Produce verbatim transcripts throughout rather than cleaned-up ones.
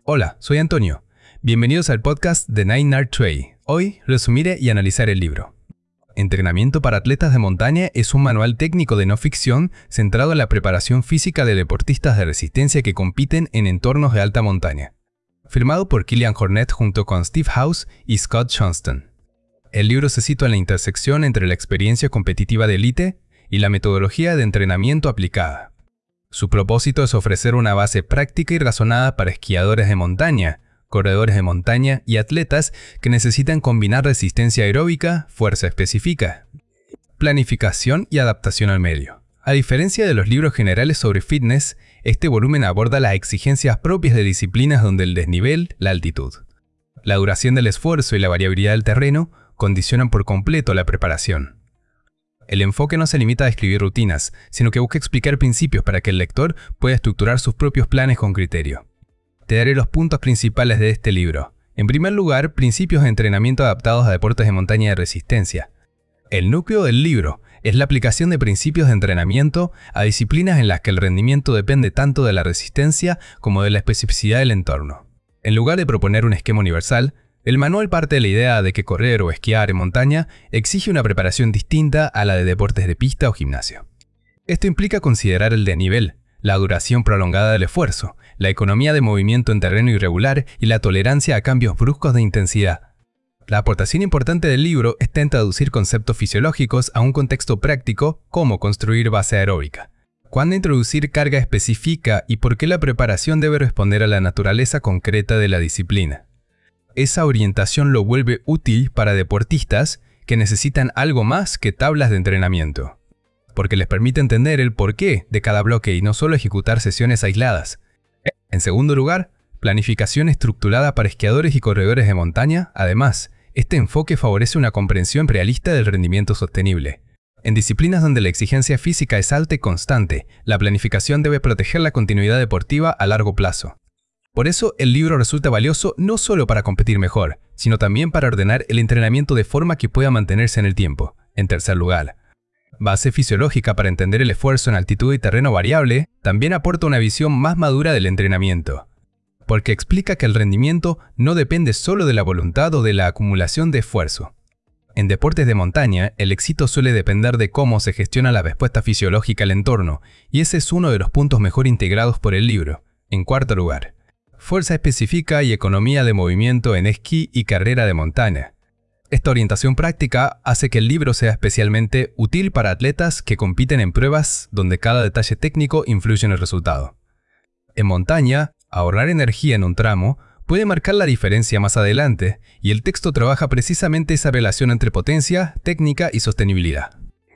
Hola, soy Antonio. Bienvenidos al podcast de Nine Art Way. Hoy resumiré y analizaré el libro. Entrenamiento para atletas de montaña es un manual técnico de no ficción centrado en la preparación física de deportistas de resistencia que compiten en entornos de alta montaña. Firmado por Kilian Jornet junto con Steve House y Scott Johnston. El libro se sitúa en la intersección entre la experiencia competitiva de élite y la metodología de entrenamiento aplicada. Su propósito es ofrecer una base práctica y razonada para esquiadores de montaña, corredores de montaña y atletas que necesitan combinar resistencia aeróbica, fuerza específica, planificación y adaptación al medio. A diferencia de los libros generales sobre fitness, este volumen aborda las exigencias propias de disciplinas donde el desnivel, la altitud, la duración del esfuerzo y la variabilidad del terreno condicionan por completo la preparación. El enfoque no se limita a describir rutinas, sino que busca explicar principios para que el lector pueda estructurar sus propios planes con criterio. Te daré los puntos principales de este libro. En primer lugar, principios de entrenamiento adaptados a deportes de montaña y de resistencia. El núcleo del libro es la aplicación de principios de entrenamiento a disciplinas en las que el rendimiento depende tanto de la resistencia como de la especificidad del entorno. En lugar de proponer un esquema universal, el manual parte de la idea de que correr o esquiar en montaña exige una preparación distinta a la de deportes de pista o gimnasio. Esto implica considerar el desnivel, la duración prolongada del esfuerzo, la economía de movimiento en terreno irregular y la tolerancia a cambios bruscos de intensidad. La aportación importante del libro está en traducir conceptos fisiológicos a un contexto práctico como construir base aeróbica, cuándo introducir carga específica y por qué la preparación debe responder a la naturaleza concreta de la disciplina. Esa orientación lo vuelve útil para deportistas que necesitan algo más que tablas de entrenamiento, porque les permite entender el porqué de cada bloque y no solo ejecutar sesiones aisladas. En segundo lugar, planificación estructurada para esquiadores y corredores de montaña. Además, este enfoque favorece una comprensión realista del rendimiento sostenible. En disciplinas donde la exigencia física es alta y constante, la planificación debe proteger la continuidad deportiva a largo plazo. Por eso, el libro resulta valioso no solo para competir mejor, sino también para ordenar el entrenamiento de forma que pueda mantenerse en el tiempo. En tercer lugar, base fisiológica para entender el esfuerzo en altitud y terreno variable, también aporta una visión más madura del entrenamiento, porque explica que el rendimiento no depende solo de la voluntad o de la acumulación de esfuerzo. En deportes de montaña, el éxito suele depender de cómo se gestiona la respuesta fisiológica al entorno, y ese es uno de los puntos mejor integrados por el libro. En cuarto lugar, fuerza específica y economía de movimiento en esquí y carrera de montaña. Esta orientación práctica hace que el libro sea especialmente útil para atletas que compiten en pruebas donde cada detalle técnico influye en el resultado. En montaña, ahorrar energía en un tramo puede marcar la diferencia más adelante, y el texto trabaja precisamente esa relación entre potencia, técnica y sostenibilidad.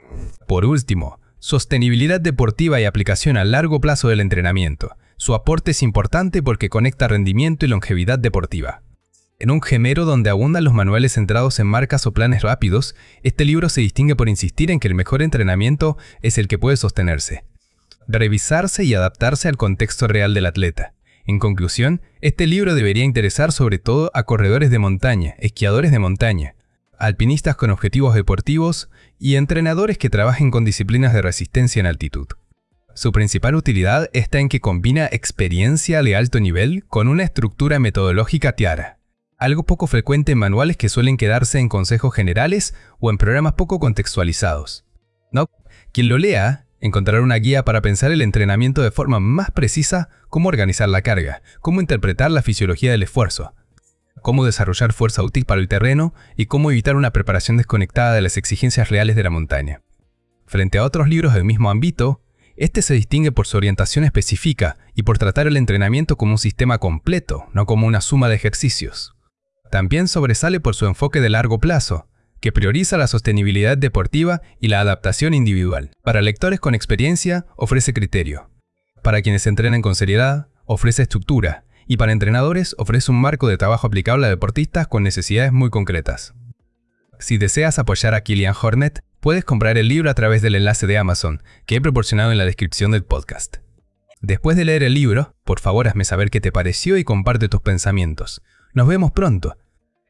Por último, sostenibilidad deportiva y aplicación a largo plazo del entrenamiento. Su aporte es importante porque conecta rendimiento y longevidad deportiva. En un género donde abundan los manuales centrados en marcas o planes rápidos, este libro se distingue por insistir en que el mejor entrenamiento es el que puede sostenerse, revisarse y adaptarse al contexto real del atleta. En conclusión, este libro debería interesar sobre todo a corredores de montaña, esquiadores de montaña, alpinistas con objetivos deportivos y entrenadores que trabajen con disciplinas de resistencia en altitud. Su principal utilidad está en que combina experiencia de alto nivel con una estructura metodológica clara, algo poco frecuente en manuales que suelen quedarse en consejos generales o en programas poco contextualizados. No, quien lo lea encontrará una guía para pensar el entrenamiento de forma más precisa, cómo organizar la carga, cómo interpretar la fisiología del esfuerzo, cómo desarrollar fuerza útil para el terreno y cómo evitar una preparación desconectada de las exigencias reales de la montaña. Frente a otros libros del mismo ámbito, este se distingue por su orientación específica y por tratar el entrenamiento como un sistema completo, no como una suma de ejercicios. También sobresale por su enfoque de largo plazo, que prioriza la sostenibilidad deportiva y la adaptación individual. Para lectores con experiencia, ofrece criterio. Para quienes entrenan con seriedad, ofrece estructura. Y para entrenadores, ofrece un marco de trabajo aplicable a deportistas con necesidades muy concretas. Si deseas apoyar a Kilian Jornet, puedes comprar el libro a través del enlace de Amazon, que he proporcionado en la descripción del podcast. Después de leer el libro, por favor hazme saber qué te pareció y comparte tus pensamientos. Nos vemos pronto.